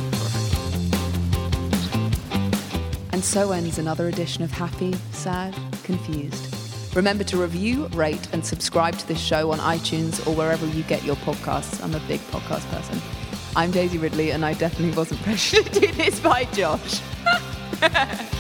And so ends another edition of Happy, Sad, Confused. Remember to review, rate, and subscribe to this show on iTunes or wherever you get your podcasts. I'm a big podcast person. I'm Daisy Ridley, and I definitely wasn't pressured to do this by Josh.